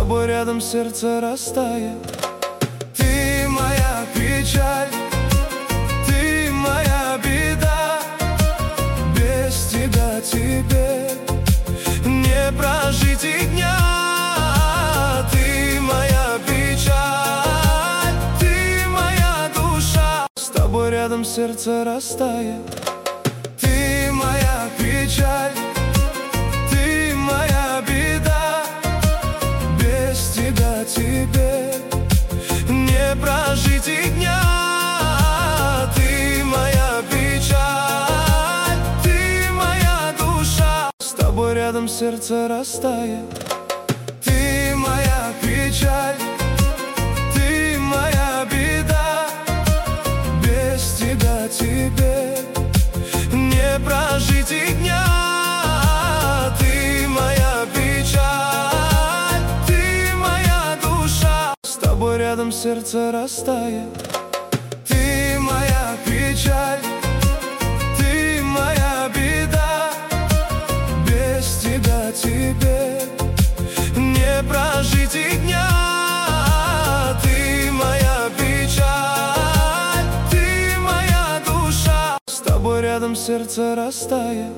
тобой рядом сердце растает. Ты моя печаль, ты моя беда. Без тебя теперь не прожить и дня. Ты моя печаль, ты моя душа. С тобой рядом сердце растает. Ты моя печаль, ты моя беда. Без тебя теперь не прожить и дня. Ты моя печаль, ты моя душа. С тобой рядом сердце растает. Ты моя печаль, ты моя беда. Без тебя теперь не прожить и дня. Ты моя печаль, ты моя душа. С тобой рядом сердце растает. Ты моя печаль, ты моя беда. Без тебя теперь не прожить и дня. Ты моя печаль, ты моя душа. С тобой рядом сердце растает.